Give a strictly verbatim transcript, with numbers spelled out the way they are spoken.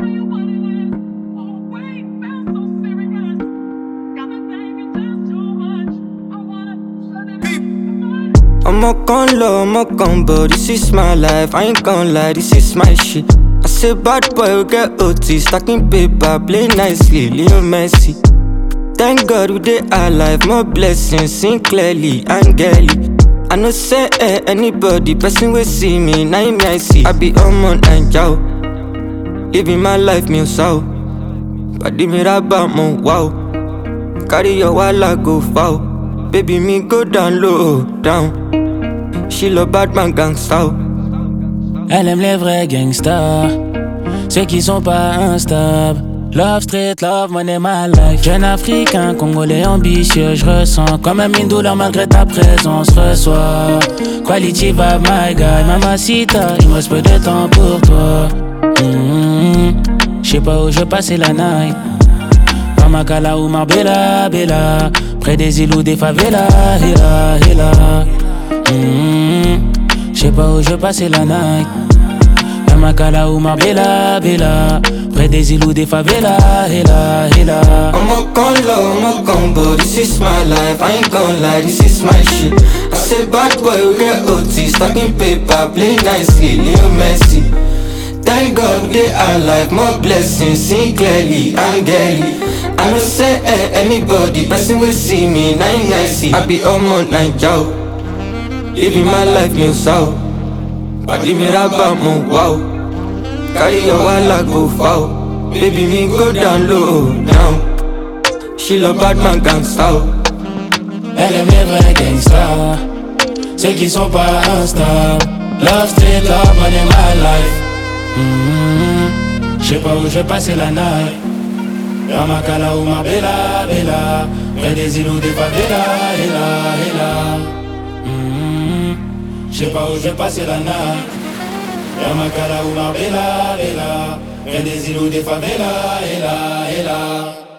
I'm a con low, I'm a combo, this is my life, I ain't gon' lie, this is my shit. I say bad boy will get O T, stacking paper, play nicely, Leo Messi. Thank God we dey alive, more blessings, sing clearly, angelic. I know say eh, anybody, person will see me, now me I see. I be on one and yow, living my life, me so. But the me rabba mo wow, carry your walla go foul. Baby me go down low, down. She love bad man gangsta. Elle aime les vrais gangsters, ceux qui sont pas instables. Love street, love money, my life. Jeune africain, congolais ambitieux, je ressens comme même une douleur malgré ta présence. Reçois quality vibe, my guy, mamacita, il me reste peu de temps pour toi. Mm-hmm. J'sais pas où je passais la night. Pamakala ou Marbella, Bella, près des îles ou des favelas, hela, hela. Mm-hmm. J'sais pas où je passais la night. Pamakala ou Marbella, Bella, près des îles ou des favelas, hela, hela. I'm a con low, I'm a combo, this is my life, I ain't gon' lie, this is my shit. I say bad boy will get O T, stacking paper, play nicely, Leo Messi. Thank God we dey alive, more blessings, sing clearly, angelic. I know say eh, anybody, person will see me, now I see. I be on one night, yow, living my life, me so. Body me rabba mo wow, carry your walla go foul. Baby me go down low, down. She love bad man gangsta. Elle aime les vrais gangsters, ceux qui sont pas instables. Love street, love money, my life. Mm-hmm. J'sais pas où je vais passer la night. Ramakala ou Marbella, Bella, près des îles ou des favelas, hela, hela. Mm-hmm. J'sais pas où je vais passer la night. Ramakala ou Marbella, Bella, près des îles ou des favelas, hela, hela.